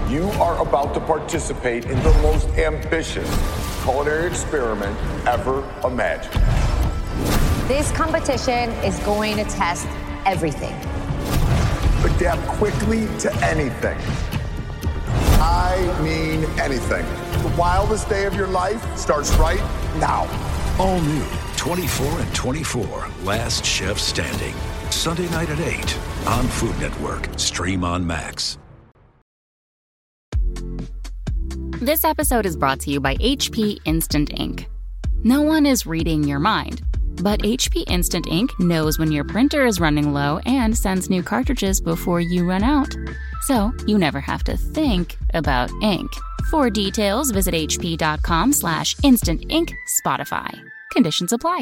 You are about to participate in the most ambitious culinary experiment ever imagined. This competition is going to test everything. Adapt quickly to anything. I mean anything. The wildest day of your life starts right now. All new 24 and 24, Last Chef Standing. Sunday night at 8 on Food Network. Stream on Max. This episode is brought to you by HP Instant Ink. No one is reading your mind, but HP Instant Ink knows when your printer is running low and sends new cartridges before you run out. So you never have to think about ink. For details, visit hp.com/instant ink Spotify. Conditions apply.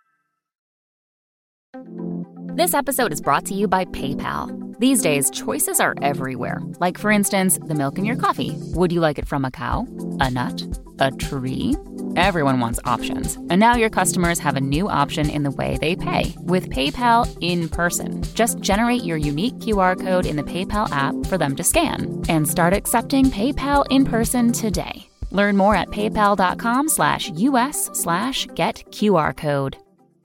This episode is brought to you by PayPal. These days, choices are everywhere. Like, for instance, the milk in your coffee. Would you like it from a cow, a nut, a tree? Everyone wants options. And now your customers have a new option in the way they pay with PayPal in person. Just generate your unique QR code in the PayPal app for them to scan and start accepting PayPal in person today. Learn more at paypal.com/us/getQRcode.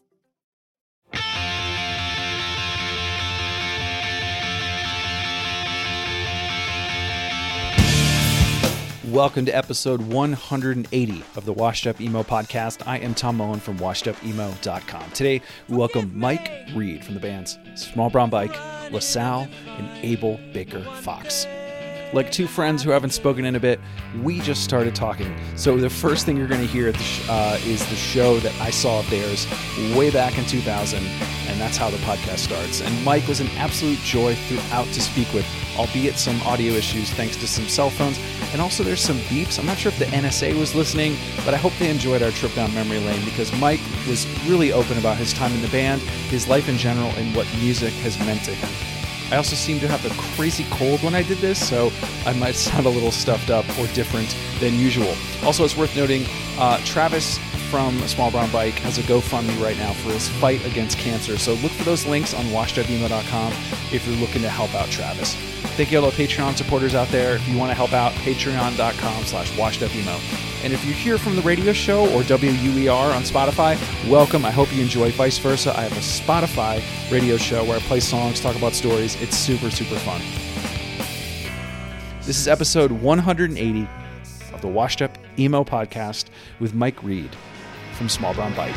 Welcome to episode 180 of the Washed Up Emo podcast. I am Tom Mullen from washedupemo.com. Today, we welcome Mike Reed from the bands Small Brown Bike, LaSalle, and Abel Baker Fox. Like two friends who haven't spoken in a bit, we just started talking. So the first thing you're going to hear is the show that I saw of theirs way back in 2000, and that's how the podcast starts. And Mike was an absolute joy throughout to speak with, albeit some audio issues thanks to some cell phones. And also there's some beeps. I'm not sure if the NSA was listening, but I hope they enjoyed our trip down memory lane because Mike was really open about his time in the band, his life in general, and what music has meant to him. I also seem to have a crazy cold when I did this, so I might sound a little stuffed up or different than usual. Also, it's worth noting, Travis from Small Brown Bike has a GoFundMe right now for his fight against cancer, so look for those links on washedupemo.com if you're looking to help out Travis. Thank you all the Patreon supporters out there. If you want to help out, patreon.com/washedupemo. And if you're here from the radio show or WUER on Spotify, welcome. I hope you enjoy. Vice versa, I have a Spotify radio show where I play songs, talk about stories. It's super, super fun. This is episode 180 of the Washed Up Emo podcast with Mike Reed from Small Brown Bike.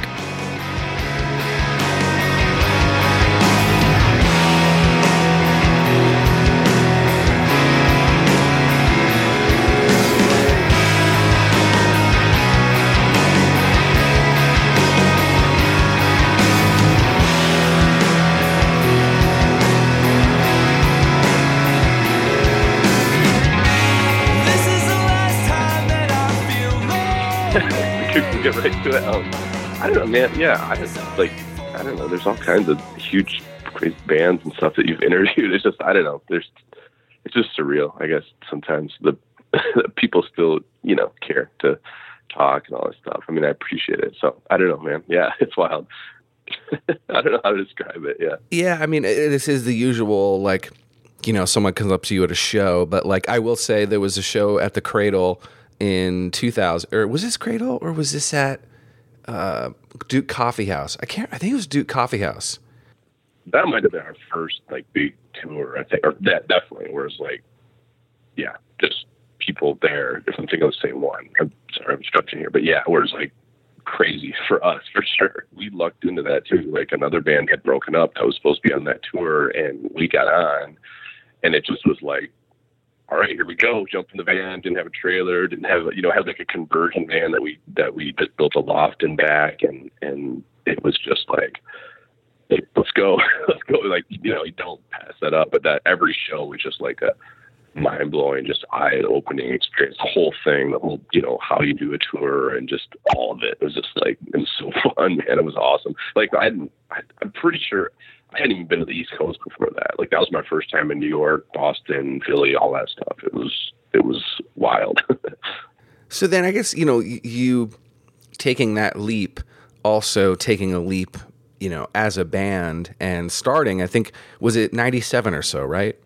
Get right to it. I don't know, man. Yeah, I don't know. There's all kinds of huge, crazy bands and stuff that you've interviewed. It's just, I don't know. It's just surreal. I guess sometimes the people still, care to talk and all this stuff. I mean, I appreciate it. So I don't know, man. Yeah, it's wild. I don't know how to describe it. Yeah. Yeah. I mean, this is the usual, someone comes up to you at a show, but I will say there was a show at the Cradle in 2000, or was this Cradle, or was this at Duke Coffee House? I think it was Duke Coffee House. That might have been our first big tour, I think, or that definitely. Where it's just people there. If I'm thinking of the same one, I'm sorry, I'm stretching here, but yeah, where it's crazy for us for sure. We lucked into that too. Another band had broken up that was supposed to be on that tour, and we got on, and it just was all right, here we go. Jumped in the van, didn't have a trailer, didn't have, had a conversion van that we just built a loft in back. And it was just hey, let's go. Let's go. You don't pass that up, but that every show was just a mind blowing, just eye opening experience. The whole thing, the whole, how you do a tour and just all of it. It was just it was so fun, man. It was awesome. I'm pretty sure I hadn't even been to the East Coast before that. That was my first time in New York, Boston, Philly, all that stuff. It was wild. So then I guess, you taking that leap, also taking a leap, as a band and starting, I think, was it 97 or so, right?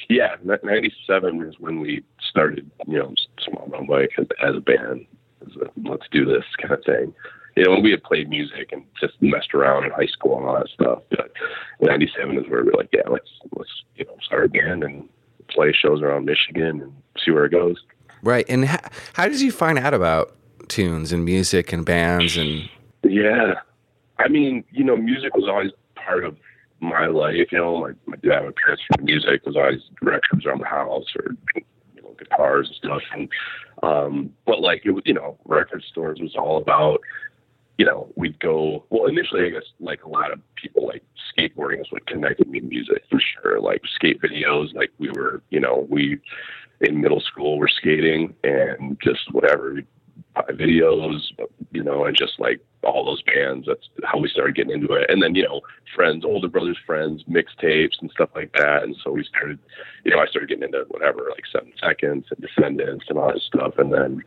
Yeah, 97 is when we started, Small Brown Bike as a band. Let's do this kind of thing. We had played music and just messed around in high school and all that stuff. But 97 is where we're like, yeah, let's start a band and play shows around Michigan and see where it goes. Right. And how did you find out about tunes and music and bands? And yeah, I mean, music was always part of my life. My dad, my parents from music was always records around the house or guitars and stuff. And but like it was, record stores was all about. We'd go, well, initially, I guess, like a lot of people, like skateboarding is what connected me to music for sure. Like skate videos, like we were, we in middle school were skating and just whatever, we'd buy videos, and just like all those bands. That's how we started getting into it. And then, friends, older brothers' friends, mixtapes and stuff like that. And so we started, I started getting into whatever, like 7 Seconds and Descendants and all this stuff. And then,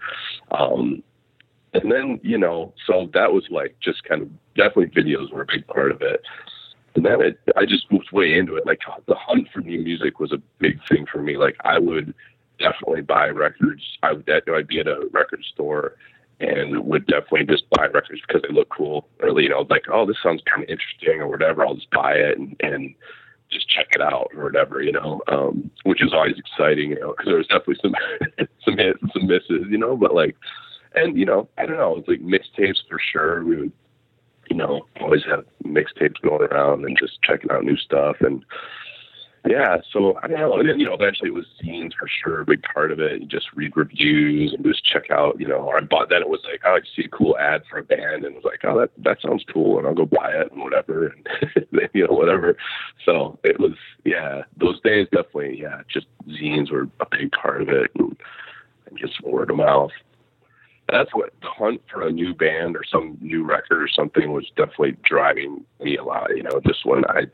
so that was like just kind of definitely videos were a big part of it. And then I just moved way into it. Like the hunt for new music was a big thing for me. Like I would definitely buy records. I'd be at a record store and would definitely just buy records because they look cool. Or, like, oh, this sounds kind of interesting or whatever. I'll just buy it and just check it out or whatever, which is always exciting, because there was definitely some hits and some misses, but like, and, I don't know, it's like mixtapes for sure. We would, always have mixtapes going around and just checking out new stuff. And yeah, so I don't know. And then, eventually it was zines for sure, a big part of it. You just read reviews and just check out, or I bought, then it was like, oh, I see a cool ad for a band and it was like, oh, that sounds cool. And I'll go buy it and whatever. And, whatever. So it was, yeah, those days definitely, yeah, just zines were a big part of it and just word of mouth. That's what the hunt for a new band or some new record or something was definitely driving me a lot. Just when I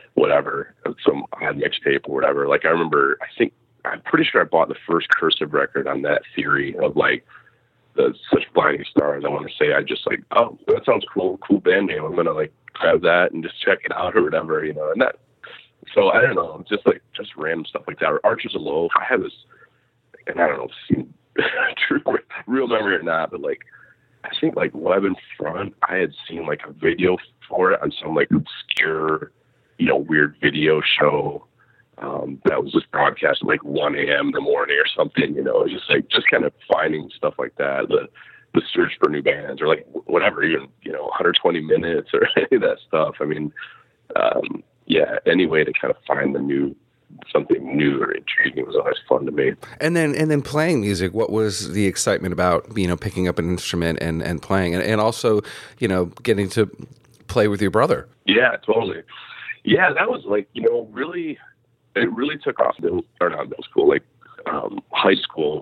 had mixtape or whatever. Like I remember, I'm pretty sure I bought the first Cursive record on that theory of like the Such Blinding Stars. I want to say I just like, oh, that sounds cool band name. I'm gonna like grab that and just check it out or whatever, and that. So I don't know, just random stuff like that. Or Archers of Loaf. I have this, and I don't know if it's true, real memory or not, but like I think like Web in Front, I had seen like a video for it on some like obscure, weird video show that was just broadcast at like 1 a.m. in the morning or something. Just kind of finding stuff like that. The search for new bands or like whatever, even 120 minutes or any of that stuff. I mean, yeah, any way to kind of find something new or intriguing was always fun to me. And then playing music, what was the excitement about, picking up an instrument and playing and also, getting to play with your brother? Yeah, totally. Yeah, that was like, really, it really took off not middle school, like high school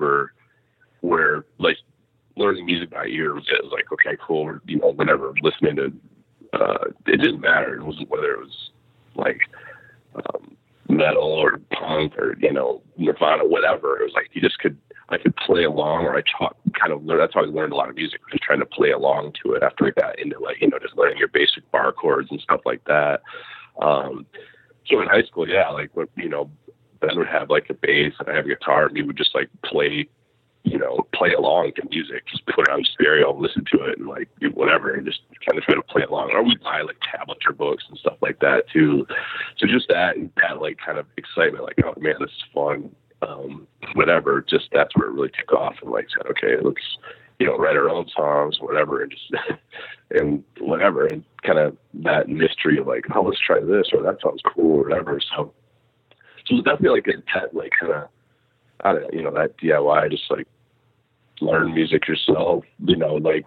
where like learning music by ear was like, okay, cool. Whenever listening to, it didn't matter. It wasn't whether it was like, metal or punk or Nirvana, whatever. It was like I could play along, or that's how I learned a lot of music, just trying to play along to it after I got into like just learning your basic bar chords and stuff like that. So in high school, yeah, like when Ben would have like a bass and I have a guitar, and we would just like play along to music, just put it on stereo, listen to it, and like whatever, and just kind of try to play along. Or we'd buy like tablets or books and stuff like that too. So just that like kind of excitement, like, oh man, this is fun. Whatever, just that's where it really took off, and like said, okay, let's write our own songs, whatever, and just and whatever, and kind of that mystery of like, oh, let's try this, or that sounds cool, or whatever. So it's definitely like intent, like kind of, I don't know, that DIY, just like learn music yourself, like,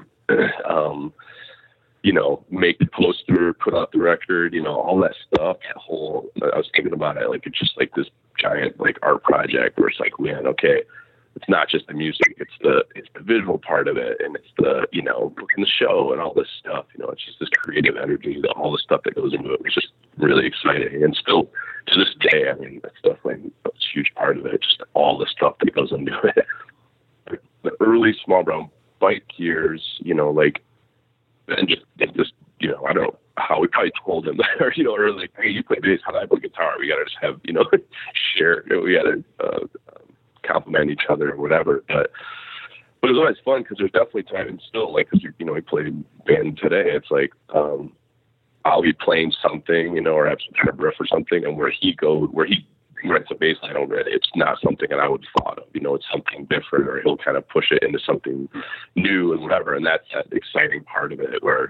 make the poster, put out the record, all that stuff. That whole, I was thinking about it, like, it's just like this giant, like, art project where it's like, man, okay, it's not just the music, it's the visual part of it, and it's the, booking the show and all this stuff, it's just this creative energy, all the stuff that goes into it was just really exciting. And still to this day, I mean, that's definitely a huge part of it, just all the stuff that goes into it. Like the early Small Brown Bike years, like, and just I don't know how we probably told him that, or, or like, hey, you play bass, how do I play guitar? We got to just have, share, we got to compliment each other or whatever. But it was always fun because there's definitely time, and still, like, because, we play band today, it's like, I'll be playing something, or have some kind of riff or something, and where he writes a bass line over it, it's not something that I would have thought of, it's something different, or he'll kind of push it into something new and whatever. And that's that exciting part of it where,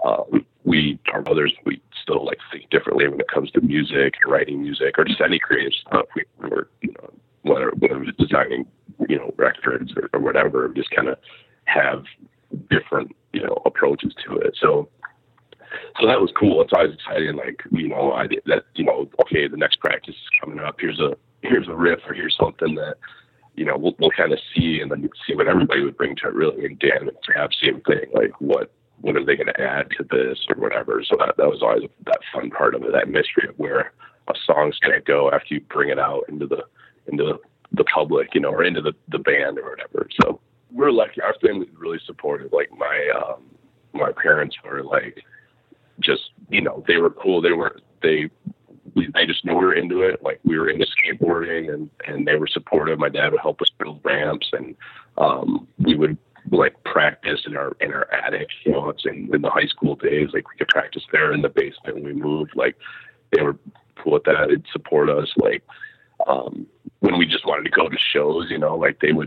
our brothers, we still like think differently when it comes to music, writing music, or just any creative stuff. We're whether it's designing, records or whatever, just kind of have different, approaches to it. So that was cool. It's always exciting. Like, I did that, okay, the next practice is coming up. Here's a riff, or here's something that, we'll kind of see, and then see what everybody would bring to it, really. And Dan and Trav, same thing. Like, what are they going to add to this or whatever? So that was always that fun part of it, that mystery of where a song's going to go after you bring it out into the public, or into the band or whatever. So we're lucky. Our family is really supportive. Like, my parents were like, just, they were cool. They just knew we were into it. Like, we were into skateboarding, and they were supportive. My dad would help us build ramps, and we would like practice in our attic. It's in the high school days. Like, we could practice there in the basement when we moved. Like, they were cool with that. They'd support us. Like, when we just wanted to go to shows, like we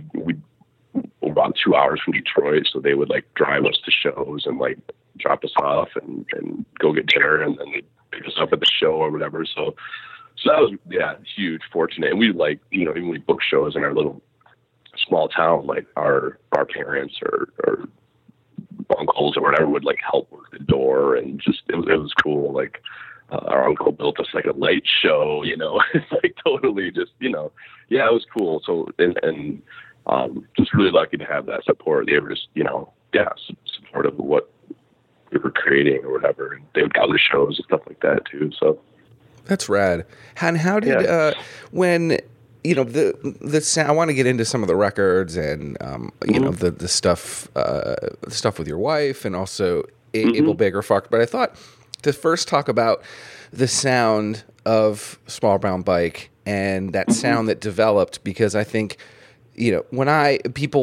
were about 2 hours from Detroit, so they would like drive us to shows and like drop us off and go get dinner, and then they'd pick us up at the show or whatever. So that was, huge, fortunate. And we like, even we book shows in our little small town, like our parents or uncles or whatever would like help work the door, and just, it was cool. Like, our uncle built us like a light show, it's like totally just, it was cool. So, and just really lucky to have that support. They were just, supportive of what we were creating or whatever. And they would go to shows and stuff like that too. So that's rad. And how did, when, the sound, I want to get into some of the records and, the stuff with your wife, and also Abel Bagerfuck. But I thought to first talk about the sound of Small Brown Bike and that sound that developed, because I think, when I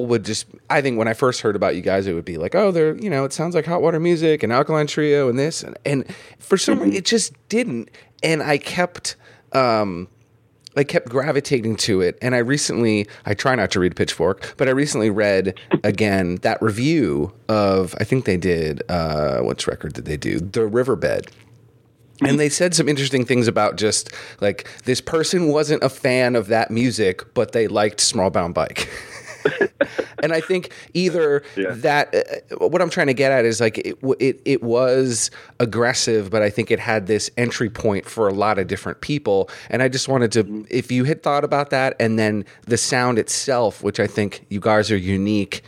first heard about you guys, it would be like, oh, they're, it sounds like Hot Water Music and Alkaline Trio and this, and for some reason it just didn't. And I kept gravitating to it. And I try not to read Pitchfork, but I recently read again that review of, I think they did, which record did they do? The Riverbed. And they said some interesting things about just like, this person wasn't a fan of that music, but they liked Small Brown Bike. And I think either that, what I'm trying to get at is like, it was aggressive, but I think it had this entry point for a lot of different people. And I just wanted to, if you had thought about that, and then the sound itself, which I think you guys are unique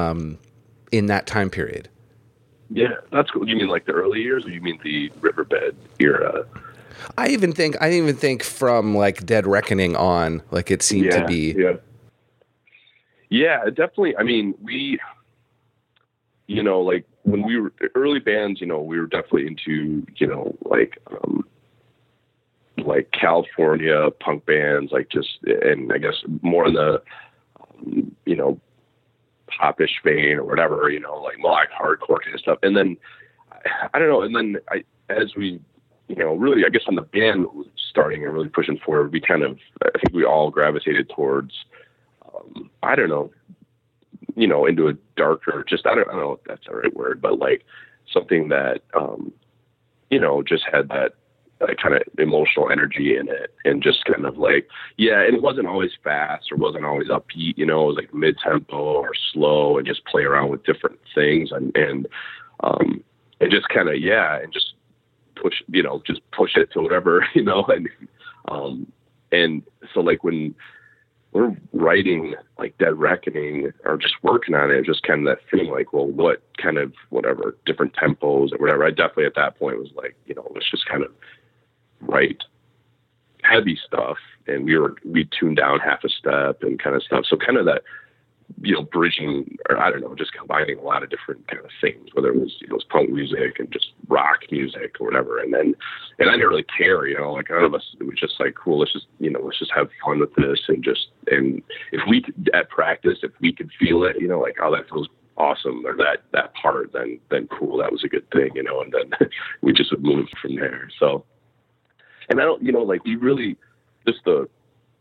in that time period. Yeah, that's cool. You mean like the early years, or you mean the Riverbed era? I even think from like Dead Reckoning on, like it seemed to be. Yeah, definitely. I mean, we, like when we were early bands, we were definitely into, like California punk bands, like just, and I guess more in the, popish vein or whatever, like like hardcore kind of stuff. And then I don't know. And then as we, really, I guess when the band was starting and really pushing forward, I think we all gravitated towards, I don't know, into a darker, just, I don't know if that's the right word, but like something that, just had that kind of emotional energy in it, and just kind of like, and it wasn't always fast or wasn't always upbeat, it was like mid-tempo or slow, and just play around with different things and just kind of, and just push, just push it to whatever, and so like when we're writing like Dead Reckoning or just working on it, just kind of that feeling like, well, what kind of whatever different tempos or whatever. I definitely at that point was like, let's just kind of write heavy stuff, and we tuned down half a step and kind of stuff. So kind of that bridging, or I don't know, just combining a lot of different kind of things, whether it was, it was punk music and just rock music or whatever. And I didn't really care, like none of us, it was just like, cool, let's just have fun with this. And if we could, at practice, if we could feel it, like, oh, that feels awesome, or that part, then cool, that was a good thing, and then we just would move from there. So, and I don't, like we really, just the,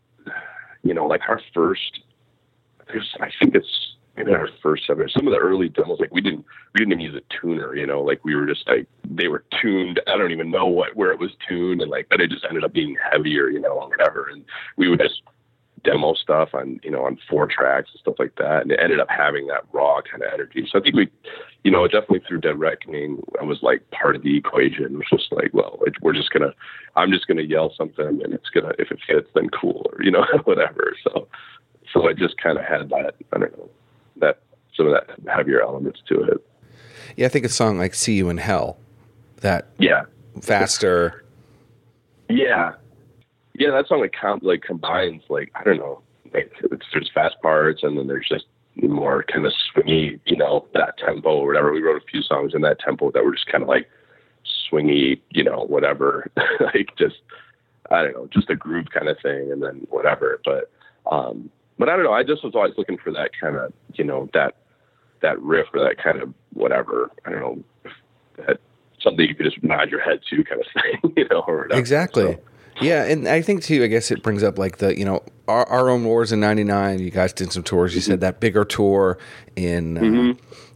like our first, I think it's maybe our first some of the early demos, like we didn't even use a tuner, like we were just like, they were tuned, I don't even know where it was tuned, and like, but it just ended up being heavier, or whatever, and we would just demo stuff on, on 4 tracks and stuff like that, and it ended up having that raw kind of energy. So I think we, definitely through Dead Reckoning, I was like part of the equation. It was just like, well, I'm just gonna yell something, and if it fits, then cool, or whatever. So I just kind of had that, I don't know, that some of that heavier elements to it. Yeah, I think a song like "See You in Hell," that faster. Yeah, that song like combines, like, I don't know, like there's fast parts, and then there's just more kind of swingy, that tempo or whatever. We wrote a few songs in that tempo that were just kind of like swingy, whatever, like just, I don't know, just a groove kind of thing, and then whatever. But I don't know. I just was always looking for that kind of, that riff or that kind of whatever. I don't know, that something you could just nod your head to kind of thing, or whatever. Exactly. So, yeah, and I think too, I guess it brings up like the, our own wars in '99. You guys did some tours. You said that bigger tour in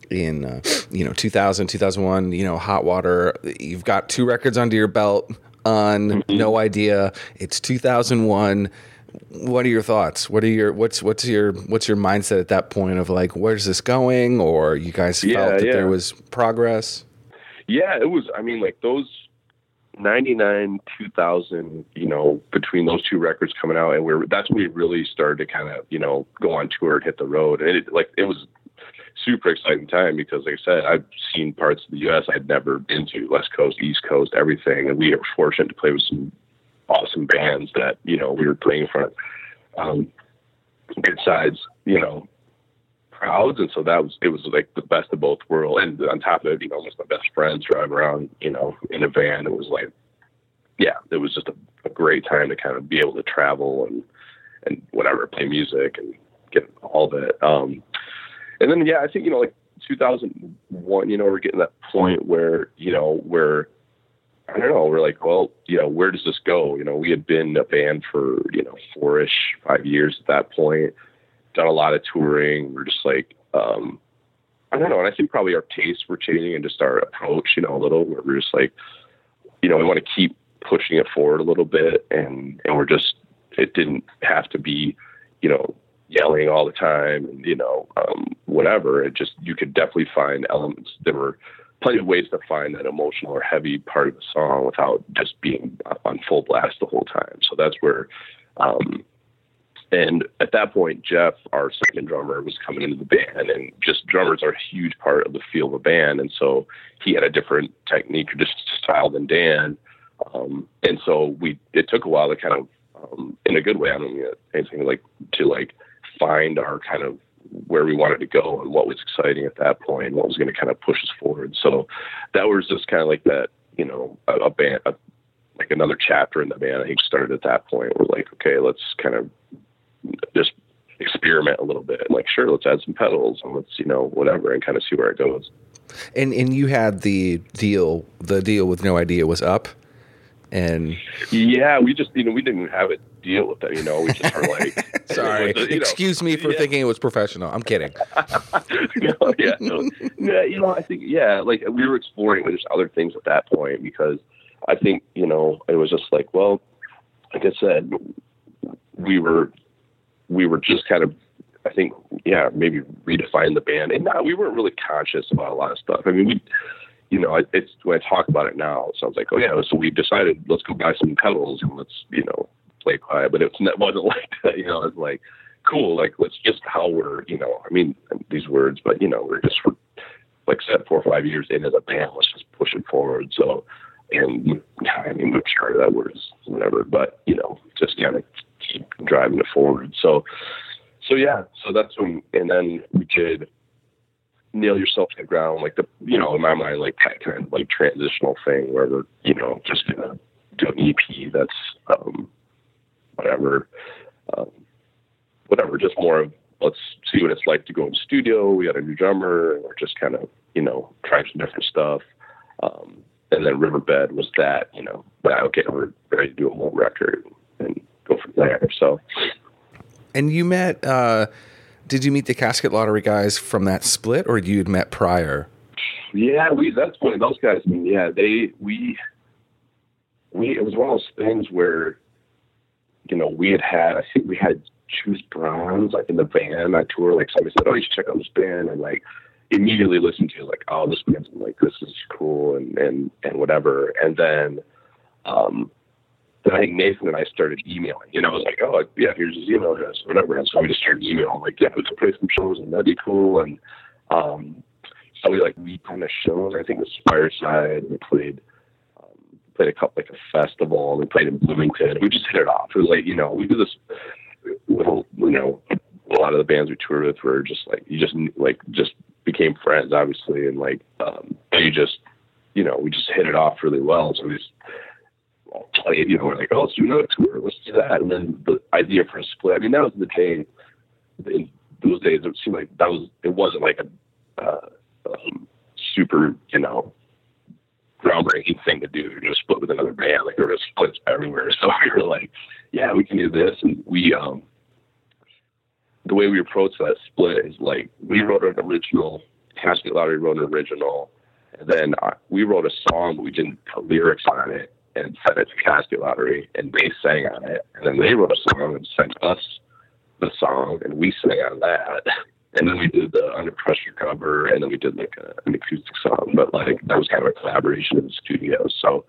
2000, 2001. Hot Water. You've got 2 records under your belt on No Idea. It's 2001. What are your thoughts? What's your mindset at that point of like, where's this going? Or you guys felt that there was progress? Yeah, it was. I mean, like those 99, 2000, between those 2 records coming out, and that's when we really started to kind of, go on tour and hit the road. And it was super exciting time because, like I said, I've seen parts of the U.S. I'd never been to, West Coast, East Coast, everything. And we were fortunate to play with some awesome bands that, we were playing in front of good size, crowds. And so it was like the best of both worlds. And on top of it, almost my best friends driving around, in a van. It was like, it was just a great time to kind of be able to travel and whatever, play music and get all of it. And then, I think, like 2001, we're getting that point where, where, I don't know, we're like, well, where does this go? We had been a band for, 4-ish, 5 years at that point, done a lot of touring. We're just like, I don't know. And I think probably our tastes were changing and just our approach, a little, where we're just like, we want to keep pushing it forward a little bit. And we're just, it didn't have to be, yelling all the time and, whatever. It just, you could definitely find elements. There were plenty of ways to find that emotional or heavy part of the song without just being on full blast the whole time. So that's where, and at that point, Jeff, our second drummer, was coming into the band, and just drummers are a huge part of the feel of a band. And so he had a different technique or just style than Dan. And so it took a while to kind of, in a good way, I don't mean anything like to like find our kind of where we wanted to go and what was exciting at that point and what was going to kind of push us forward. So that was just kind of like that, a band, like another chapter in the band, I think, started at that point. We're like, okay, let's kind of just experiment a little bit. And like, sure, let's add some pedals and let's, whatever, and kind of see where it goes. And you had the deal with No Idea was up. And we just, we didn't have a deal with that, we just were like, sorry, excuse me for thinking it was professional. I'm kidding. I think, like we were exploring just other things at that point because I think, it was just like, well, like I said, we were just kind of, I think, maybe redefine the band. And we weren't really conscious about a lot of stuff. I mean, it's when I talk about it now, it sounds like, so we decided let's go buy some pedals and let's, play quiet. But it wasn't like that, it was like, cool, like let's just how we're, these words, but we're just like said 4 or 5 years into the band, let's just push it forward. So, and we're sure that words, whatever, but just kind of keep driving it forward. So, So yeah, so that's when, and then we did Nail Yourself to the Ground, like in my mind, like that kind of like transitional thing where we're, just gonna do an EP that's, whatever, just more of, let's see what it's like to go in the studio. We got a new drummer, and we're just kind of, trying some different stuff. And then Riverbed was that, okay, we're ready to do a whole record and go from there. So. And you met, did you meet the Casket Lottery guys from that split, or you'd met prior? Yeah, that's funny. Those guys, it was one of those things where, I think we had Choose Bronze, like in the van I tour, like somebody said, oh, you should check out this band, and like immediately listened to it, like, oh, this band's like, this is cool, and whatever. And then I think Nathan and I started emailing, I was like, oh, yeah, here's his email address, or whatever. And so we just started emailing, like, yeah, we could play some shows, and that'd be cool. And so we kind of shows, I think it was Fireside, we played a couple, like a festival, we played in Bloomington. We just hit it off. It was like, we do this with, a lot of the bands we toured with were just like, you just became friends, obviously. And like, we just hit it off really well. So we just played, we're like, oh, let's do another tour. Let's do that. And then the idea for a split, that was the day, in those days, it seemed like it wasn't like a super, groundbreaking thing to do, just split with another band. Like there were splits everywhere. So we were like, yeah, we can do this. And we, the way we approached that split is like, we wrote an original, Casket Lottery wrote an original, and then we wrote a song, but we didn't put lyrics on it and sent it to Casket Lottery, and they sang on it. And then they wrote a song and sent us the song, and we sang on that. And then we did the Under Pressure cover, and then we did like an acoustic song, but like that was kind of a collaboration in the studio. So,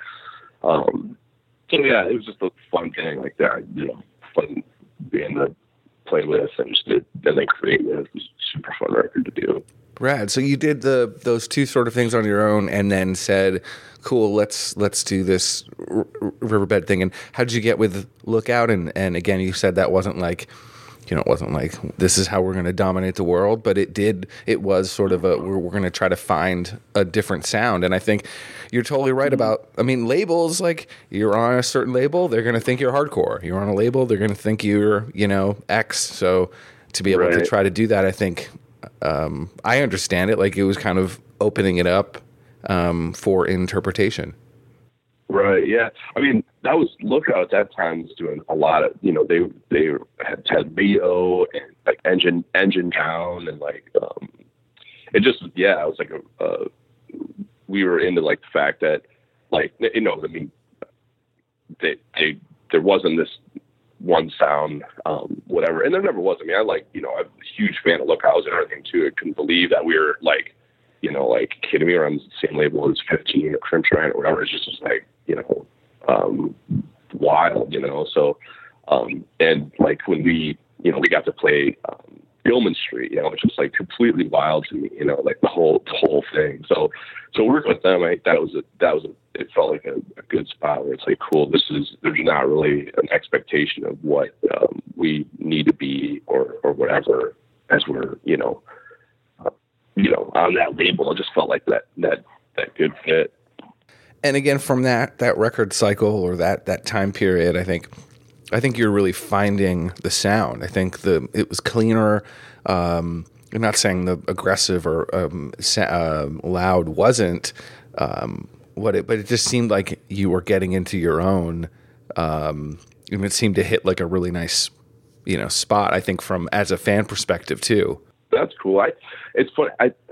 yeah, it was just a fun thing like that, fun being to play with and just and then create it. It was a super fun record to do. Rad. So you did those two sort of things on your own, and then said, "Cool, let's do this Riverbed thing." And how did you get with Lookout? And again, you said that wasn't like, it wasn't like this is how we're going to dominate the world, but it was sort of we're going to try to find a different sound. And I think you're totally right about, labels, like you're on a certain label, they're going to think you're hardcore. You're on a label, they're going to think you're, X. So to be able to try to do that, I think, I understand it. Like it was kind of opening it up, for interpretation. Right. Yeah. That was Lookout at that time was doing a lot of, they had Leo and like Engine Down, and like, it just, yeah, it was like we were into like the fact that like, there wasn't this one sound, whatever. And there never was. I'm a huge fan of Lookouts and everything too. I couldn't believe that we were like, like kidding me, around the same label as 15 or Crimson or whatever. It's just like, wild, So, and like when we got to play, Gilman Street, which was like completely wild to me, like the whole thing. So working with them, it felt like a good spot where it's like, cool, there's not really an expectation of what, we need to be or whatever, as we're, on that label. It just felt like that good fit. And again, from that record cycle or that time period, I think you're really finding the sound. I think it was cleaner. I'm not saying the aggressive or loud wasn't but it just seemed like you were getting into your own. And it seemed to hit like a really nice, spot. I think from as a fan perspective too. That's cool. It's funny.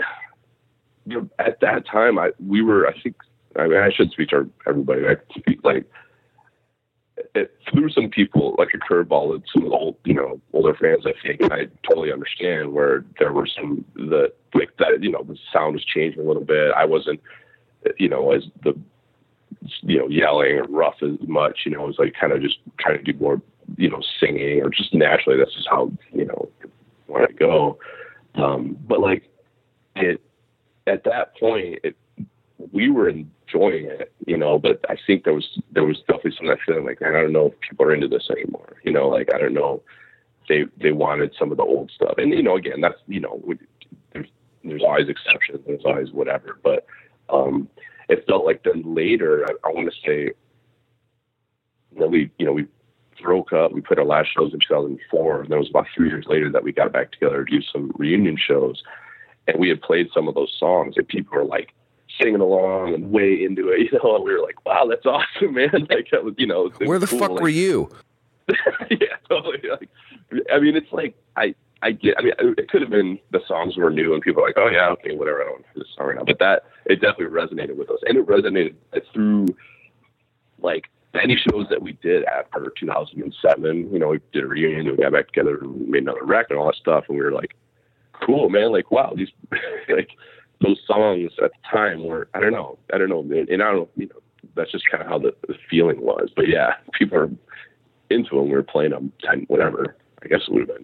At that time, we were. I think. I should speak to everybody. I speak like it threw some people like a curveball at some of the older fans. I think, and I totally understand where there were some the sound was changing a little bit. I wasn't, as the yelling or rough as much. It was like kind of just trying to do more, singing or just naturally. This is how want to go. But like it at that point, we were enjoying it, but I think there was definitely some of that feeling like, man, I don't know if people are into this anymore. Like, I don't know they wanted some of the old stuff. And, you know, again, that's, you know, there's always exceptions. There's always whatever. But it felt like then later, I want to say, we broke up. We put our last shows in 2004. And then it was about 3 years later that we got back together to do some reunion shows. And we had played some of those songs, and people were like singing along and way into it, you know, and we were like, wow, that's awesome, man. Like, that was, you know, where the fuck were you? Yeah, totally. Like, I mean, it's like, it could have been the songs were new and people were like, oh yeah, okay, whatever, I don't know this song right now. But it definitely resonated with us. And it resonated through like any shows that we did after 2007. You know, we did a reunion and we got back together and made another record and all that stuff. And we were like, cool, man. Like, wow, these, like those songs at the time were, I don't know. And I don't know, you know, that's just kind of how the feeling was. But yeah, people are into them. We were playing them 10, whatever. I guess it would have been,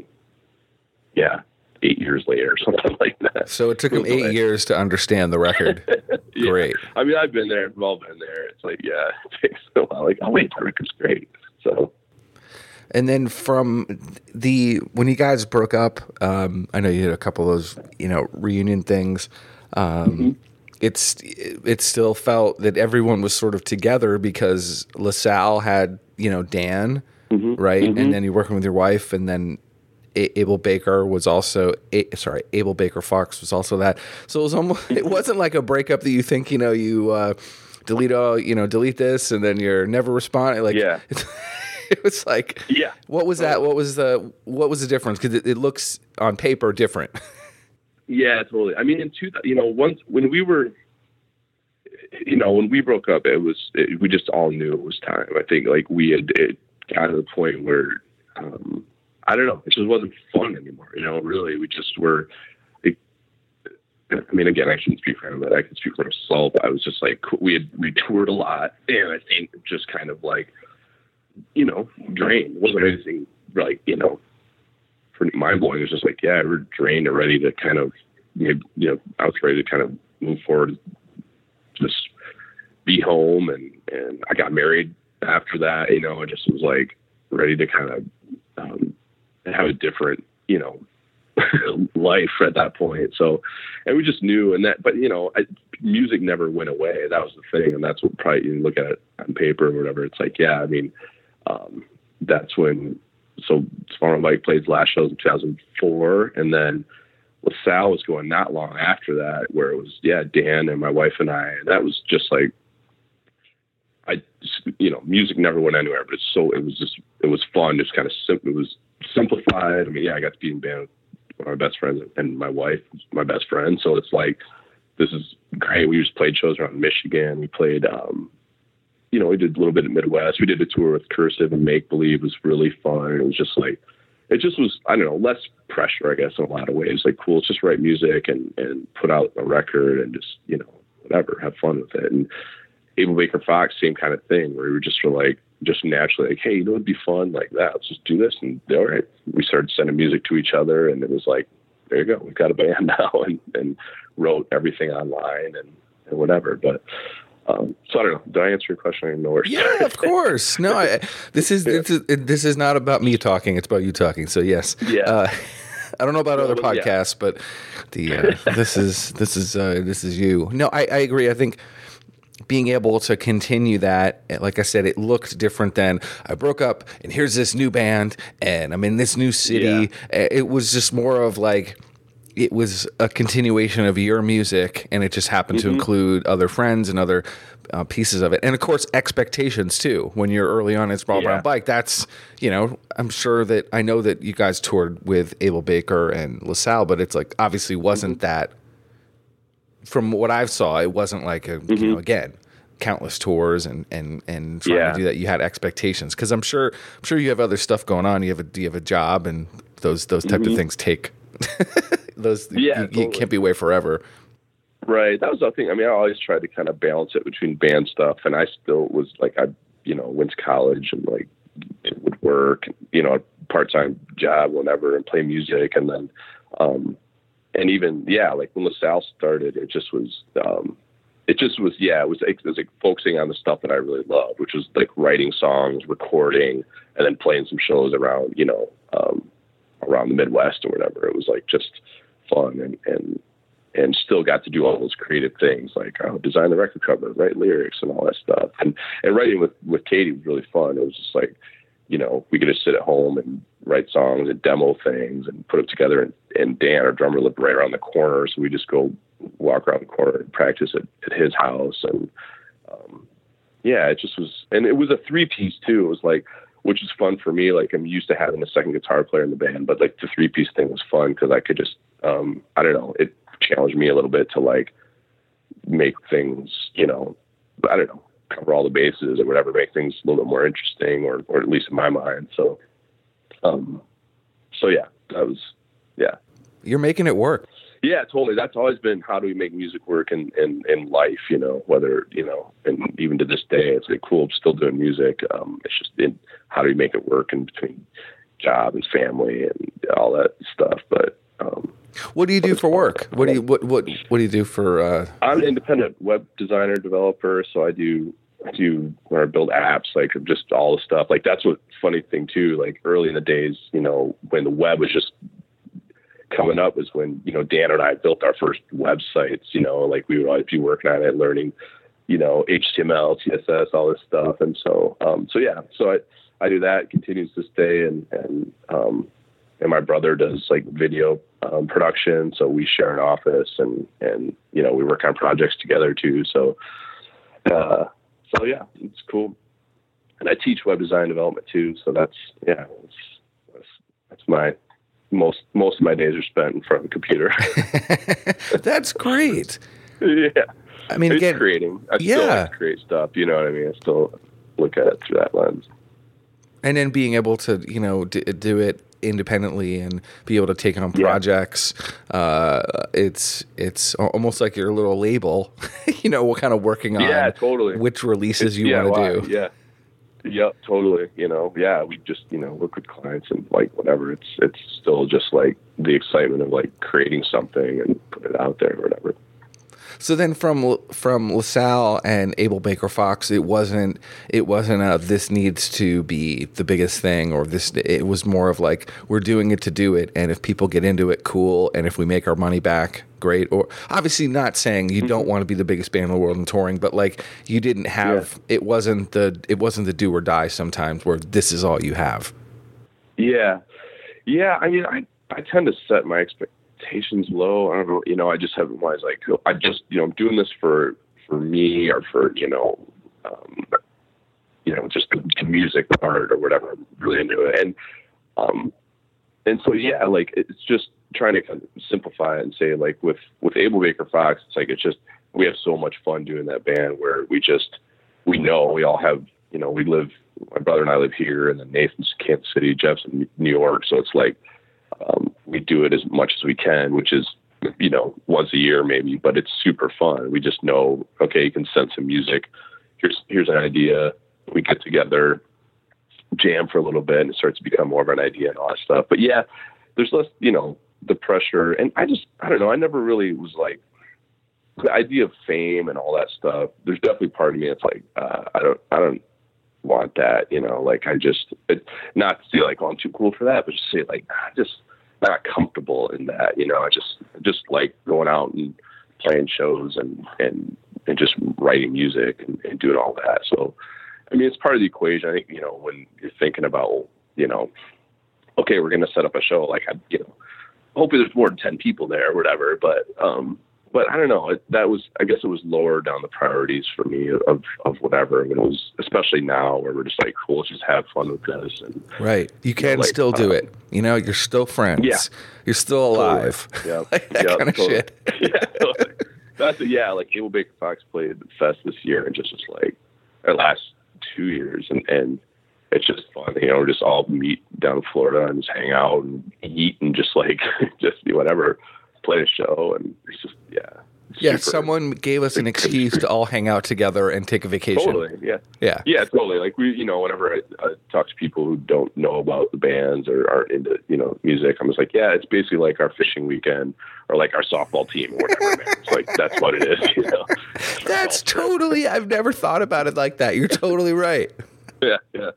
8 years later or something like that. So it took them 8 years to understand the record. Yeah. Great. I mean, I've been there. We've all been there. It's like, yeah, it takes a while. Like, oh wait, the record's great. So. And then when you guys broke up, I know you did a couple of those, you know, reunion things. It still felt that everyone was sort of together because LaSalle had, you know, Dan, right? And then you're working with your wife, and then Abel Baker was also Abel Baker Fox was also that. So it was almost, it wasn't like a breakup that you think, you know, you delete this and then you're never responding. Like, yeah. It was like, yeah. What was that? What was the difference? Because it looks on paper different. Yeah, totally. I mean, when we were, you know, when we broke up, we just all knew it was time. I think like it got to the point where, I don't know, it just wasn't fun anymore. You know, really, we just were. I mean, again, I shouldn't speak for him, but I can speak for myself. I was just like, we toured a lot, and I think just kind of like, you know, drained. It wasn't anything like, you know, for mind blowing. It was just like, yeah, we're drained and ready to kind of, you know, I was ready to kind of move forward, just be home, and I got married after that. You know, I just was like ready to kind of have a different, you know, life at that point. So, and we just knew, but you know, music never went away. That was the thing. And that's what probably you look at it on paper or whatever. It's like, yeah, I mean, that's when, so Small Brown Bike played last shows in 2004. And then LaSalle was going not long after that, where it was, Dan and my wife and I, and that was just like, you know, music never went anywhere, but it was fun. Just kind of it was simplified. I mean, I got to be in band with my best friends, and my wife was my best friend. So it's like, this is great. We just played shows around Michigan. We played, you know, we did a little bit of Midwest. We did a tour with Cursive and Make Believe. It was really fun. It was just like, it just was, I don't know, less pressure, I guess, in a lot of ways. Like, cool, just write music and put out a record and just, you know, whatever, have fun with it. And Abel Baker Fox, same kind of thing, where we were just just naturally like, hey, you know, it'd be fun like that. Let's just do this. And all right, we started sending music to each other, and it was like, there you go, we've got a band now, and wrote everything online and whatever. But so I don't know. Did I answer your question? I don't know where. Yeah, of course. No, this is not about me talking. It's about you talking. So yes. Yeah. I don't know about other podcasts, but this is you. No, I agree. I think being able to continue that, like I said, it looked different than I broke up and here's this new band and I'm in this new city. Yeah. It was just more of like, it was a continuation of your music, and it just happened to include other friends and other pieces of it. And of course, expectations too. When you're early on in Small Brown Bike, that's, you know, I know that you guys toured with Abel Baker and LaSalle, but it's like, obviously wasn't that, from what I saw, it wasn't like you know, again, countless tours and trying to do that. You had expectations, because I'm sure you have other stuff going on. Do you have a job, and those type of things take those. Totally. You can't be away forever. Right. That was the thing. I mean, I always tried to kind of balance it between band stuff, and I still was like, I, you know, went to college and like it would work, you know, a part-time job, whatever, and play music, and then. And even, like when LaSalle started, it was like focusing on the stuff that I really loved, which was like writing songs, recording, and then playing some shows around, you know, around the Midwest or whatever. It was like just fun and still got to do all those creative things like design the record cover, write lyrics and all that stuff. And writing with Katie was really fun. It was just like, you know, we could just sit at home and write songs and demo things and put them together. And Dan, our drummer, lived right around the corner. So we just go walk around the corner and practice at his house. And yeah, it just was, and it was a 3-piece too. It was like, which is fun for me. Like I'm used to having a second guitar player in the band, but like the 3-piece thing was fun because I could just, I don't know, it challenged me a little bit to like make things, you know, I don't know, cover all the bases or whatever, make things a little bit more interesting or at least in my mind. So yeah, that was, yeah. You're making it work. Yeah, totally. That's always been how do we make music work in life, you know, whether, you know, and even to this day, it's like, cool, I'm still doing music. It's just how do we make it work in between job and family and all that stuff. But, what do you do for work? What do you do for, I'm an independent web designer, developer. So I do when I build apps, like just all the stuff. Like that's what funny thing too, like early in the days, you know, when the web was just coming up was when, you know, Dan and I built our first websites, you know, like we would always be working on it, learning, you know, HTML, CSS, all this stuff. And so, yeah, so I do that, continues to stay. And my brother does like video production. So we share an office and, you know, we work on projects together too. So yeah, it's cool. And I teach web design development too. So that's my, most of my days are spent in front of a computer. That's great. Yeah. I mean, again, creating. I still like to create stuff. You know what I mean? I still look at it through that lens. And then being able to, you know, do it independently and be able to take on projects. It's almost like your little label, you know, what kind of working on totally. Which releases you want to do. Yeah. Yep, totally. You know, yeah, we just, you know, work with clients and like whatever. It's still just like the excitement of like creating something and put it out there or whatever. So then from LaSalle and Abel Baker Fox, it wasn't this needs to be the biggest thing or this. It was more of like we're doing it to do it, and if people get into it, cool, and if we make our money back, great. Or obviously not saying you don't want to be the biggest band in the world and touring, but like you didn't have it wasn't the do or die sometimes where this is all you have. Yeah. I mean, I tend to set my expectations low. I don't know, you know, I just haven't always like, I just, you know, I'm doing this for me or for, you know, just the music, the art or whatever. I'm really into it. And so, yeah, like it's just trying to kind of simplify it and say like with Abel Baker Fox, it's like, it's just, we have so much fun doing that band where we know we all have, you know, my brother and I live here and then Nathan's Kansas City, Jeff's in New York. So it's like, we do it as much as we can, which is, you know, once a year maybe, but it's super fun. We just know, okay, you can send some music. Here's an idea. We get together, jam for a little bit, and it starts to become more of an idea and all that stuff. But yeah, there's less, you know, the pressure. And I don't know. I never really was like the idea of fame and all that stuff. There's definitely part of me that's like, I don't want that, you know, like not to say like, oh, I'm too cool for that, but just say like, just not comfortable in that, you know. I just like going out and playing shows and just writing music and doing all that. So, I mean, it's part of the equation. I think, you know, when you're thinking about, you know, okay, we're going to set up a show, like, you know, hopefully there's more than 10 people there or whatever, but I don't know. I guess it was lower down the priorities for me of whatever. I mean, it was, especially now where we're just like, cool, let's just have fun with this. And, right. You can still do it. You know, you're still friends. Yeah. You're still alive. Totally. Yeah. Like that kind of shit. Yeah. Totally. Like Abel Baker Fox played at the fest this year and just like our last 2 years. And it's just fun. You know, we're just all meet down in Florida and just hang out and eat and just like, just do whatever. Play a show and it's just someone gave us an excuse to all hang out together and take a vacation. Totally. Yeah, totally. Like we, you know, whenever I talk to people who don't know about the bands or aren't into, you know, music, I'm just like, yeah, it's basically like our fishing weekend or like our softball team or whatever. Man. It's like that's what it is, you know. That's totally. I've never thought about it like that. You're totally right. Yeah.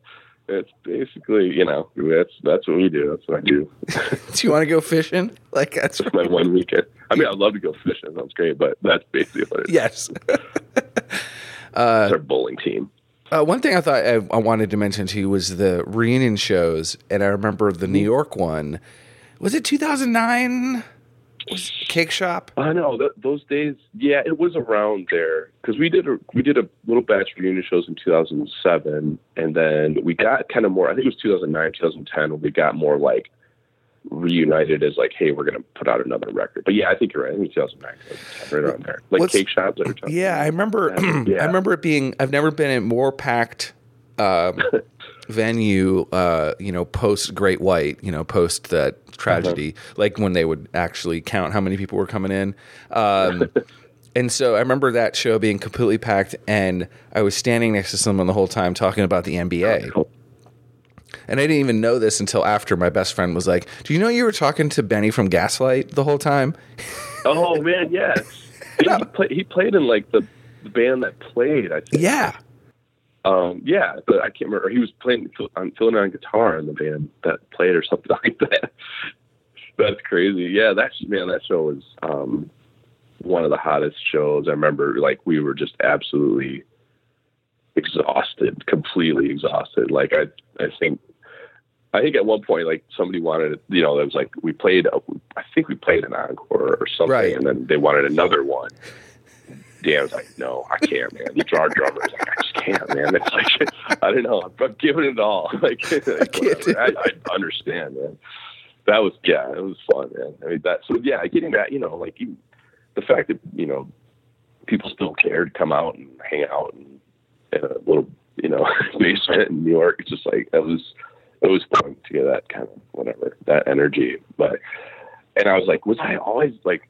it's basically, that's what we do. That's what I do. Do you want to go fishing? Like that's my one weekend. I mean, I'd love to go fishing. Sounds great, but that's basically what it is. Yes. It's our bowling team. One thing I thought I wanted to mention to you was the reunion shows, and I remember the New York one. Was it 2009? Cake Shop? I know those days. Yeah, it was around there because we did a little batch of reunion shows in 2007, and then we got kind of more. I think it was 2009, 2010 when we got more like reunited as like, hey, we're gonna put out another record. But yeah, I think you're right. I think 2009, 2010, right around there. Like Cake Shop. Yeah, I remember. I remember it being. I've never been in more packed venue. Post Great White. Post that tragedy, like when they would actually count how many people were coming in. And so I remember that show being completely packed, and I was standing next to someone the whole time talking about the NBA. And I didn't even know this until after my best friend was like, "Do you know you were talking to Benny from Gaslight the whole time?" Oh man, yes. He played in like the band that played, I think. Yeah. Yeah, but I can't remember. He was filling on guitar in the band that played or something like that. That's crazy. Yeah, that show was one of the hottest shows. I remember, like, we were just absolutely exhausted, completely exhausted. Like, I think at one point, like, somebody wanted, it was like we played an encore or something, right. And then they wanted another one. Dan was like, "No, I can't, man." The drummer was like, "I just can't, man." It's like, I don't know. I'm giving it all. Like I understand, man. That was, it was fun, man. I mean, getting that, like the fact that, people still cared to come out and hang out in a little, basement in New York. It's just like, it was fun to get that kind of, whatever, that energy. And I was like, was I always like,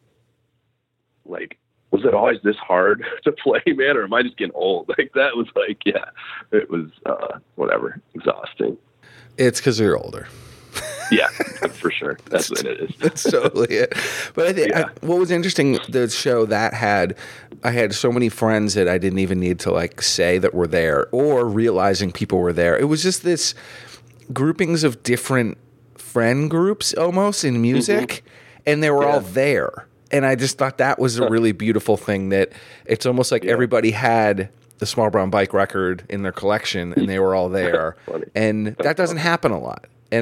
was it always this hard to play, man? Or am I just getting old? Like, that was like, it was, whatever, exhausting. It's because you're older. Yeah, for sure. That's what it is. That's totally it. But I think what was interesting, the show that I had so many friends that I didn't even need to like say that were there or realizing people were there. It was just this groupings of different friend groups almost in music, and they were all there. And I just thought that was a really beautiful thing, that it's almost like everybody had the Small Brown Bike record in their collection and they were all there. And that doesn't happen a lot. And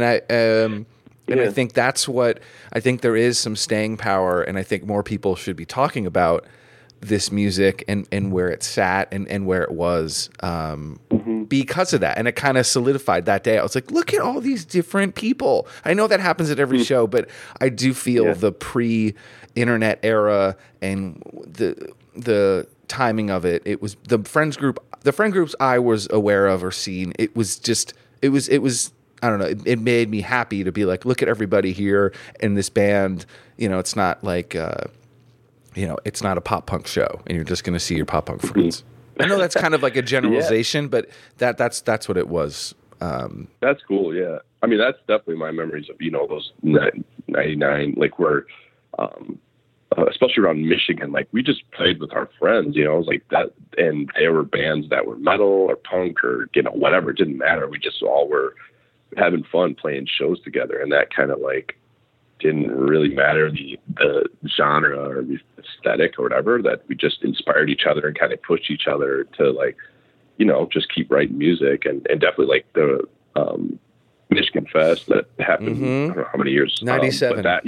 I think that's what, I think there is some staying power, and I think more people should be talking about this music and where it sat and where it was because of that. And it kind of solidified that day. I was like, look at all these different people. I know that happens at every show, but I do feel the pre-internet era and the timing of it. It was the friend groups I was aware of or seen. It was I don't know. It made me happy to be like, look at everybody here in this band. It's not like, it's not a pop punk show, and you're just going to see your pop punk friends. I know that's kind of like a generalization, but that's what it was. That's cool. Yeah. I mean, that's definitely my memories of, those 99, like where, especially around Michigan, like we just played with our friends, like that. And they were bands that were metal or punk or, whatever. It didn't matter. We just all were having fun playing shows together. And that kind of like didn't really matter the genre or the aesthetic or whatever, that we just inspired each other and kind of pushed each other to like, just keep writing music. And definitely like the Michigan Fest that happened, I don't know how many years. 97. But that,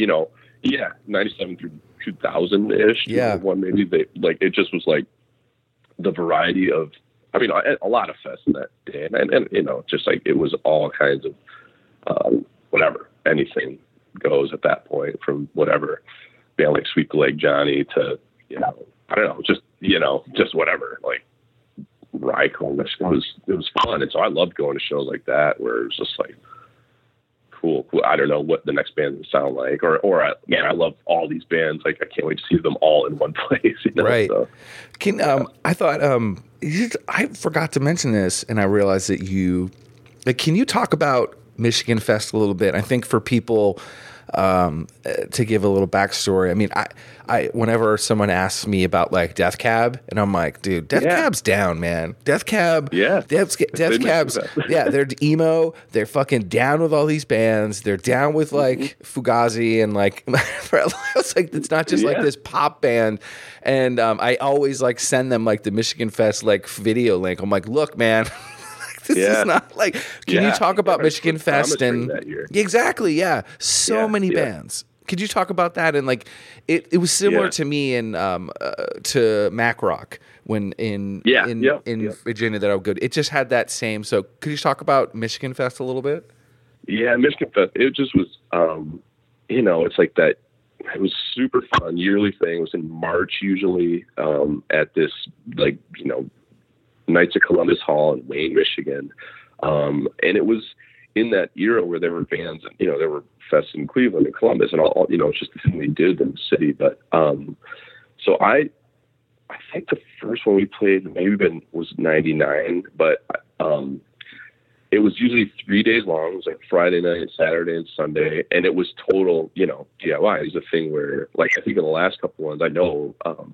97 through 2000-ish. Yeah. One maybe. It just was like the variety of, I mean, a lot of fests in that day. And just like it was all kinds of whatever, anything goes at that point, from whatever band like Sweet Leg Johnny to, I don't know, just whatever, like Rycomb. It was fun. And so I loved going to shows like that where it was just like, cool. I don't know what the next band would sound like, or I love all these bands. Like I can't wait to see them all in one place. Right. So, I thought, I forgot to mention this, and I realized that can you talk about Michigan Fest a little bit? I think for people To give a little backstory, I mean, I whenever someone asks me about like Death Cab, and I'm like, dude, Death Cab's down, man. Death Cab, Death Cab's, they're emo. They're fucking down with all these bands. They're down with like Fugazi and like, it's like it's not just like this pop band. And I always like send them like the Michigan Fest like video link. I'm like, look, man. This is not like. Can you talk about Michigan Fest and exactly? Yeah, so many bands. Could you talk about that? And like, it was similar to me and to Mac Rock when in Virginia that I would go. It just had that same. So could you talk about Michigan Fest a little bit? Yeah, Michigan Fest. It just was. It's like that. It was super fun yearly thing. It was in March usually at this Knights of Columbus Hall in Wayne, Michigan. And it was in that era where there were bands, and, there were fests in Cleveland and Columbus and all, it's just the thing they did in the city. But, so I think the first one we played was 99, but, it was usually 3 days long. It was like Friday night, Saturday, and Sunday. And it was total, DIY. It was a thing where, like, I think in the last couple ones, I know,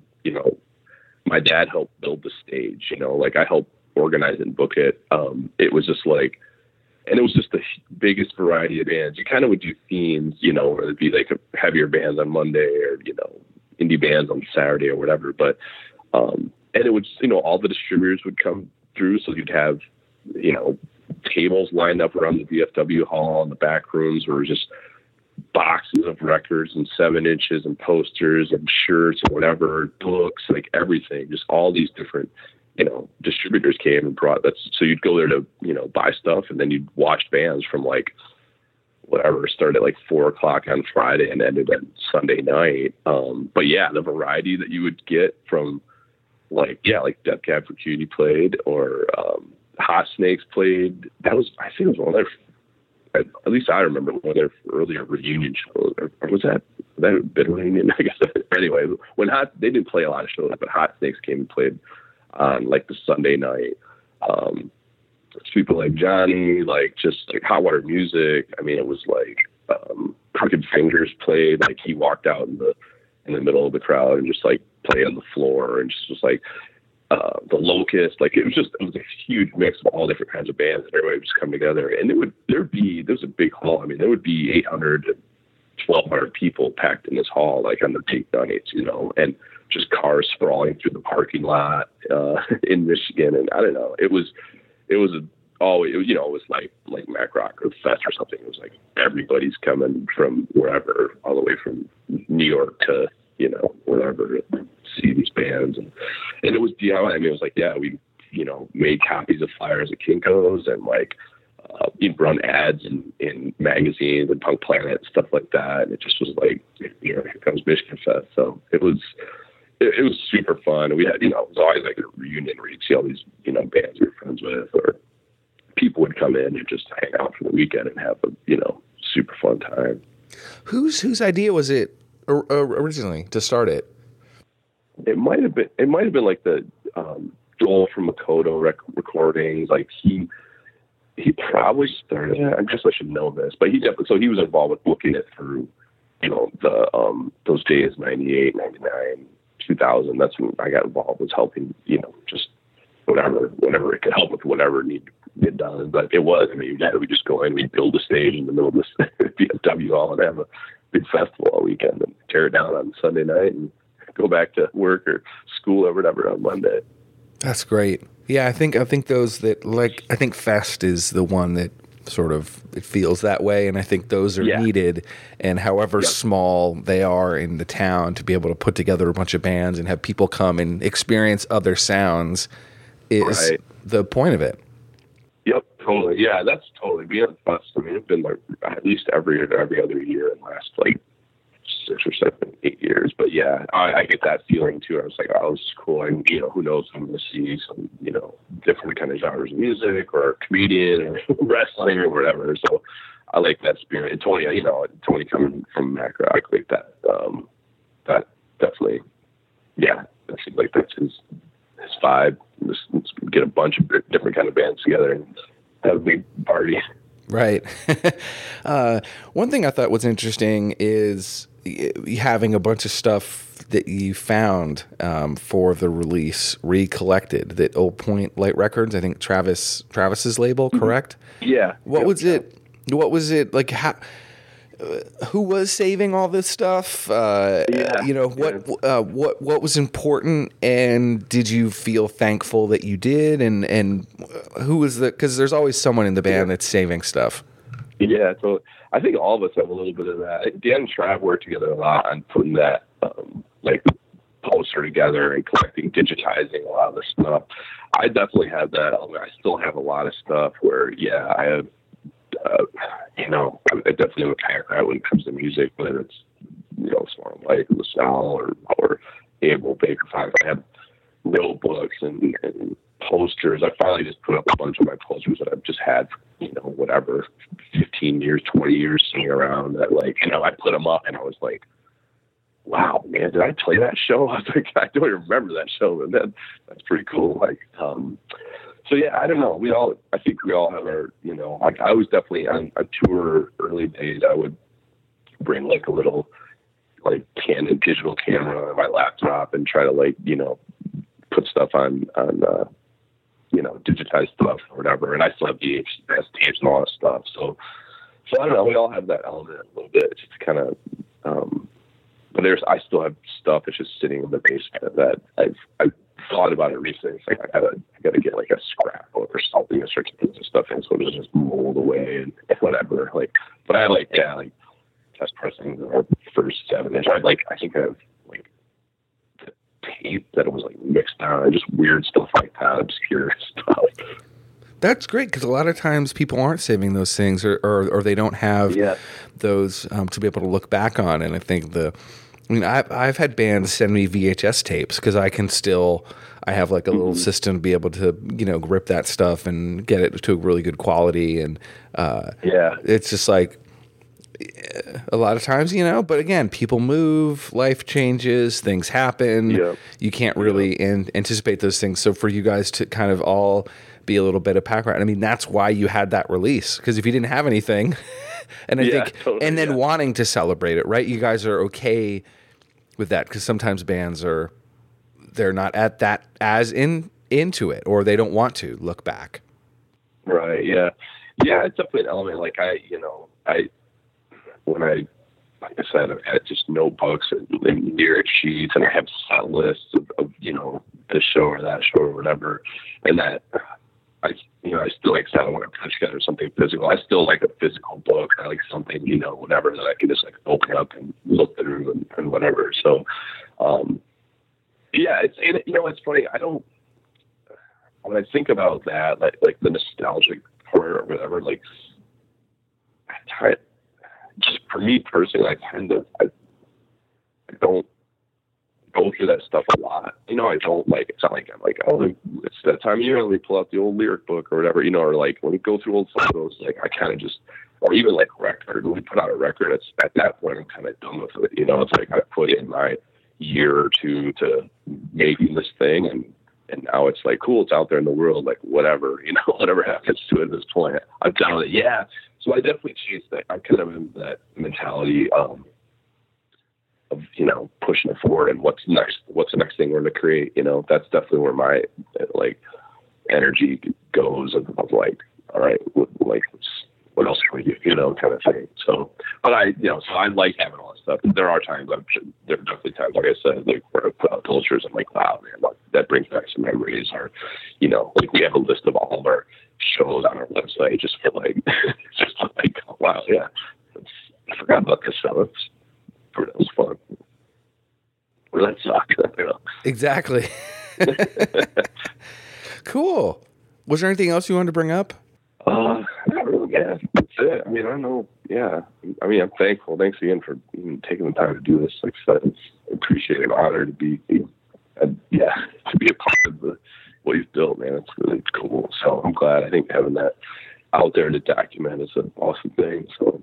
my dad helped build the stage, I helped organize and book it. It was just like, and it was just the biggest variety of bands. You kind of would do themes, where it'd be like heavier bands on Monday or, indie bands on Saturday or whatever. But, and it would, all the distributors would come through. So you'd have, tables lined up around the VFW hall in the back rooms where it was just boxes of records and 7 inches and posters and shirts and whatever, books, like everything, just all these different, distributors came and brought that. So you'd go there to, buy stuff, and then you'd watch bands from like whatever, started at like 4:00 on Friday and ended at Sunday night. But yeah, the variety that you would get from like Death Cab for Cutie played, or Hot Snakes played. I think it was one of their, at least I remember one of their earlier reunion shows, or was that a bit reunion? I guess. Anyway, they didn't play a lot of shows, but Hot Snakes came and played on like the Sunday night. People like Johnny, like just like Hot Water Music. I mean, it was like Crooked Fingers played. Like he walked out in the middle of the crowd and just like played on the floor, and just was like the Locust. Like it was a huge mix of all different kinds of bands, and everybody would just come together. And there was a big hall. I mean, there would be 800 to 1,200 people packed in this hall, like on the big nights, and just cars sprawling through the parking lot in Michigan. And I don't know, it was like Mac Rock or Fest or something. It was like everybody's coming from wherever, all the way from New York to, wherever, to see these bands. And it was DIY. I mean, it was like, we, made copies of flyers at Kinko's, and like, you'd run ads in magazines and Punk Planet and stuff like that. And it just was like, here comes Michigan Fest. So it was super fun. We had, it was always like a reunion where you'd see all these, bands you're friends with, or people would come in and just hang out for the weekend and have a, super fun time. Whose idea was it originally to start it? It might have been like the Joel from Makoto recordings. Like he probably started it. I guess I should know this, but he was involved with booking it through, those days, 98, 99, 2000. That's when I got involved, was helping, just whatever it could help with whatever needed to get done. But it was, we just go in, we'd build a stage in the middle of this VFW hall and have a big festival all weekend, and tear it down on Sunday night and go back to work or school or whatever on Monday. That's great. Yeah, I think those that, like, I think Fest is the one that sort of, it feels that way, and I think those are needed. And however small they are in the town, to be able to put together a bunch of bands and have people come and experience other sounds is the point of it. Yep, totally. Yeah, that's totally. We have Fest. I mean, it's been like at least every other year in the last like 6 or 7, 8 years. But yeah, I get that feeling too. I was like, oh, this is cool. And who knows, I'm going to see some, different kind of genres of music, or comedian, or wrestling, or whatever. So I like that spirit. And Tony, Tony coming from Mac Rock, like that, that definitely, that seems like that's his vibe. Let's get a bunch of different kind of bands together and have a big party. Right. One thing I thought was interesting is having a bunch of stuff that you found for the release recollected. That Old Point Light Records, I think Travis's label, correct? Yeah. What was it? What was it like? Who was saving all this stuff? What was important, and did you feel thankful that you did? And who was because there's always someone in the band that's saving stuff. Yeah, so I think all of us have a little bit of that. Dan and Trav worked together a lot on putting that poster together and digitizing a lot of the stuff. I definitely had that. I still have a lot of stuff where, I have, I definitely am a parent when it comes to music, whether it's, Smart Life, LaSalle, or Abel, Baker 5. I have notebooks and posters. I finally just put up a bunch of my posters that I've just had for, whatever, 15 years, 20 years sitting around that, I put them up and I was like, wow, man, did I play that show? I was like, I don't even remember that show. And that's pretty cool. So yeah, I don't know. I think we all have our, I was definitely on a tour early days. I would bring a little Canon digital camera on my laptop and try to put stuff on digitized stuff or whatever. And I still have VHS tapes and all that stuff. So I don't know. We all have that element a little bit. It's just kind of, but I still have stuff that's just sitting in the basement that I've thought about it recently. It's I gotta get a scrapbook or something to start to put this stuff in so it'll just mold away and whatever. But I test pressing our first 7-inch. I think I have the tape that was mixed down and just weird stuff like that, obscure stuff. That's great because a lot of times people aren't saving those things or they don't have those to be able to look back on. And I think I've had bands send me VHS tapes because I have a little system to be able to, grip that stuff and get it to a really good quality. And it's just a lot of times, but again, people move, life changes, things happen. Yeah. You can't really anticipate those things. So for you guys to kind of all be a little bit of background, that's why you had that release. Because if you didn't have anything, and I think, totally, and then wanting to celebrate it, right? You guys are okay with that because sometimes bands they're not at that as into it, or they don't want to look back. Right. Yeah. Yeah. It's definitely an element. When I said, I've had just notebooks and lyric sheets, and I have set lists of this show or that show or whatever, and that I still I want to put together something physical. I still like a physical book. I like something whatever that I can just open up and look through and whatever. So it's funny. I don't, when I think about that, like the nostalgic part or whatever, just for me personally, I don't go through that stuff a lot. I don't it's not like I'm oh, it's that time of year, let me pull out the old lyric book or whatever, or when we go through old photos, I kind of just, or even record, when we put out a record, it's at that point, I'm kind of done with it. It's I put in my year or two to making this thing and now it's cool, it's out there in the world, whatever, whatever happens to it at this point, I'm done with it. Yeah. So I definitely chased that. I'm kind of in that mentality of pushing it forward and what's the next thing we're going to create. That's definitely where my energy goes of all right, what else can we do, kind of thing. So, but so I like having all that stuff. There are times, there are definitely times, like I said, where I put out posters, I'm wow, man, that brings back some memories. Or, we have a list of all of our shows on our website just for oh, wow, yeah, I forgot about this stuff. That was fun. Or that sucked. Exactly. Cool. Was there anything else you wanted to bring up? Not really. Yeah, that's it. I don't know. Yeah. I'm thankful. Thanks again for even taking the time to do this. Like I said, it's appreciated, an honor to be a part of what you've built, man. It's really cool. So I'm glad. I think having that out there to document is an awesome thing. So,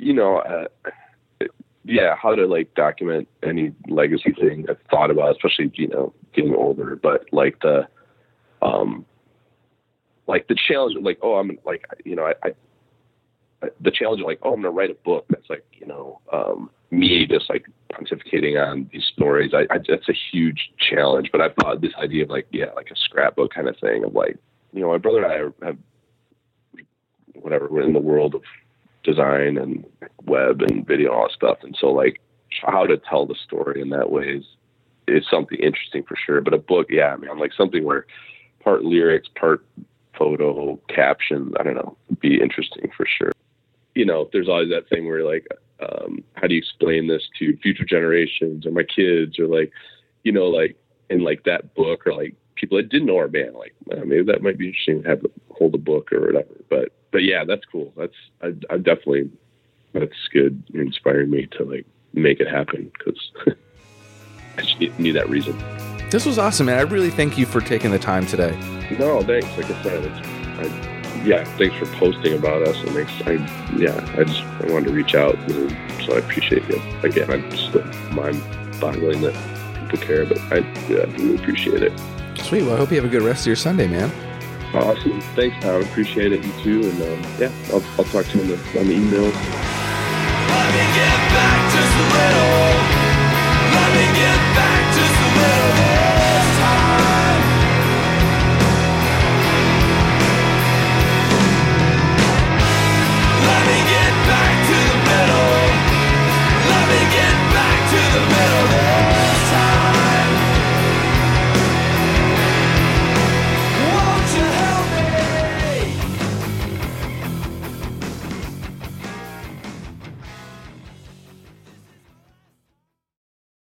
how to document any legacy thing I've thought about, especially, getting older, but the challenge of I'm the challenge of like, oh, I'm going to write a book. That's like, you know, me just like pontificating on these stories. That's a huge challenge. But I thought this idea of like, yeah, like a scrapbook kind of thing of like, you know, my brother and I have whatever, we're in the world of design and web and video and all that stuff. And so like how to tell the story in that way is something interesting for sure. But a book, yeah, man, like something where part lyrics, part photo, caption, I don't know, would be interesting for sure. You know, there's always that thing where like, how do you explain this to future generations or my kids or like, you know, like in like that book or like people that didn't know our band, like maybe that might be interesting to hold a book or whatever. But yeah, that's cool. I definitely, that's good. You're inspiring me to like make it happen because I just need that reason. This was awesome, man. I really thank you for taking the time today. No, thanks. Like I said, thanks for posting about us. It makes, I wanted to reach out, so I appreciate it. Again, I'm just mind-boggling that people care, but I really appreciate it. Sweet. Well, I hope you have a good rest of your Sunday, man. Awesome. Thanks, Tom. Appreciate it. You too. And I'll talk to you on the email. Let me get back.